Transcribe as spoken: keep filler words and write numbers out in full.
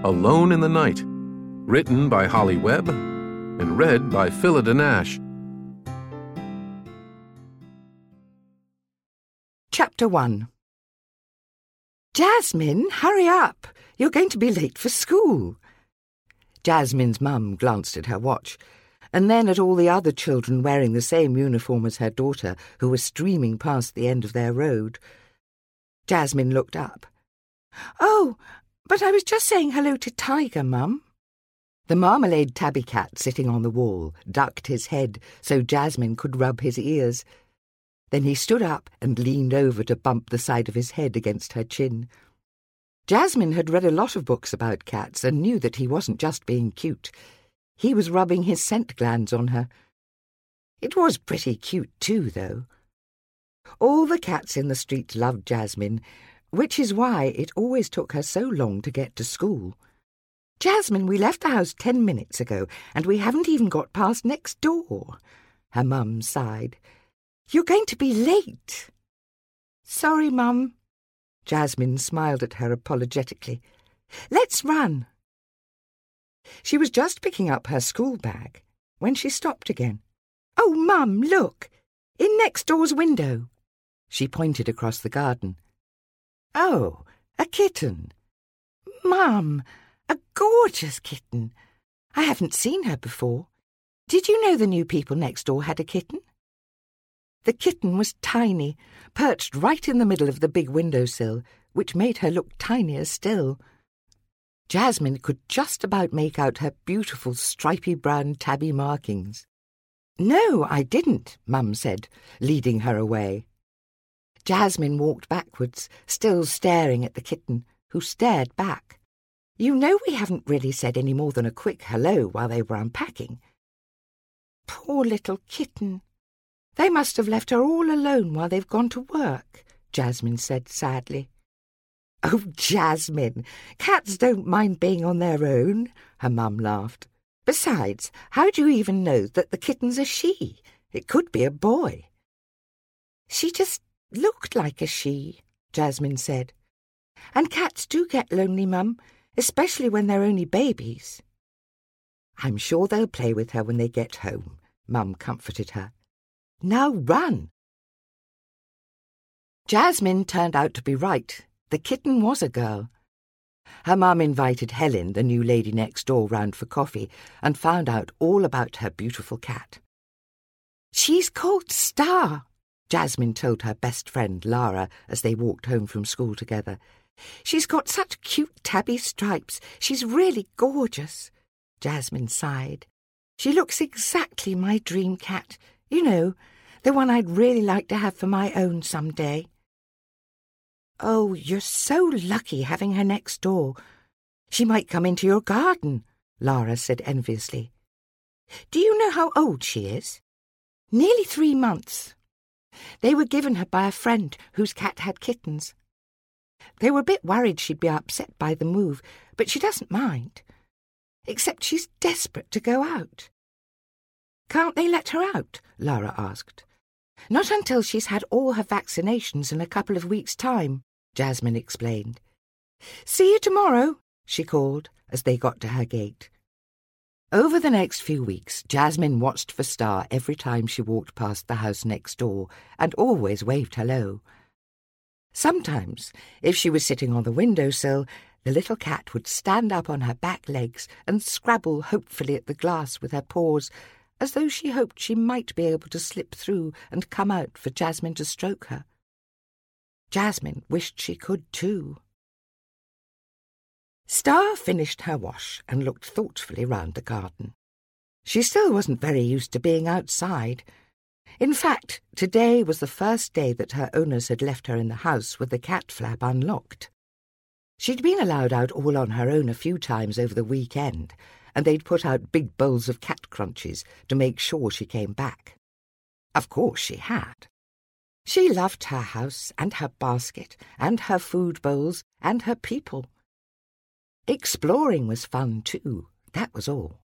Alone in the Night, written by Holly Webb and read by Phillida Nash. Chapter one. Jasmine, hurry up! You're going to be late for school. Jasmine's mum glanced at her watch, and then at all the other children wearing the same uniform as her daughter, who were streaming past the end of their road. Jasmine looked up. "Oh, but I was just saying hello to Tiger, Mum." The marmalade tabby cat sitting on the wall ducked his head so Jasmine could rub his ears. Then he stood up and leaned over to bump the side of his head against her chin. Jasmine had read a lot of books about cats and knew that he wasn't just being cute. He was rubbing his scent glands on her. It was pretty cute too, though. All the cats in the street loved Jasmine, which is why it always took her so long to get to school. "Jasmine, we left the house ten minutes ago, and we haven't even got past next door," her mum sighed. "You're going to be late." "Sorry, Mum." Jasmine smiled at her apologetically. "Let's run." She was just picking up her school bag when she stopped again. "Oh, Mum, look! In next door's window." She pointed across the garden. "Oh, a kitten." "Mum, a gorgeous kitten. I haven't seen her before. Did you know the new people next door had a kitten?" The kitten was tiny, perched right in the middle of the big windowsill, which made her look tinier still. Jasmine could just about make out her beautiful stripy brown tabby markings. "No, I didn't," Mum said, leading her away. Jasmine walked backwards, still staring at the kitten, who stared back. "You know we haven't really said any more than a quick hello while they were unpacking." "Poor little kitten. They must have left her all alone while they've gone to work," Jasmine said sadly. "Oh, Jasmine, cats don't mind being on their own," her mum laughed. "Besides, how do you even know that the kitten's a she? It could be a boy." "She just looked like a she," Jasmine said. "And cats do get lonely, Mum, especially when they're only babies." "I'm sure they'll play with her when they get home," Mum comforted her. "Now run." Jasmine turned out to be right. The kitten was a girl. Her mum invited Helen, the new lady next door, round for coffee and found out all about her beautiful cat. "She's called Star," Jasmine told her best friend Lara as they walked home from school together. "She's got such cute tabby stripes. She's really gorgeous." Jasmine sighed. "She looks exactly my dream cat. You know, the one I'd really like to have for my own some day." "Oh, you're so lucky having her next door. She might come into your garden," Lara said enviously. "Do you know how old she is?" "Nearly three months. They were given her by a friend whose cat had kittens. They were a bit worried she'd be upset by the move, but she doesn't mind. Except she's desperate to go out." "Can't they let her out?" Lara asked. "Not until she's had all her vaccinations in a couple of weeks' time," Jasmine explained. "See you tomorrow," she called as they got to her gate. Over the next few weeks, Jasmine watched for Star every time she walked past the house next door and always waved hello. Sometimes, if she was sitting on the windowsill, the little cat would stand up on her back legs and scrabble hopefully at the glass with her paws, as though she hoped she might be able to slip through and come out for Jasmine to stroke her. Jasmine wished she could too. Star finished her wash and looked thoughtfully round the garden. She still wasn't very used to being outside. In fact, today was the first day that her owners had left her in the house with the cat flap unlocked. She'd been allowed out all on her own a few times over the weekend, and they'd put out big bowls of cat crunches to make sure she came back. Of course she had. She loved her house and her basket and her food bowls and her people. Exploring was fun too, that was all.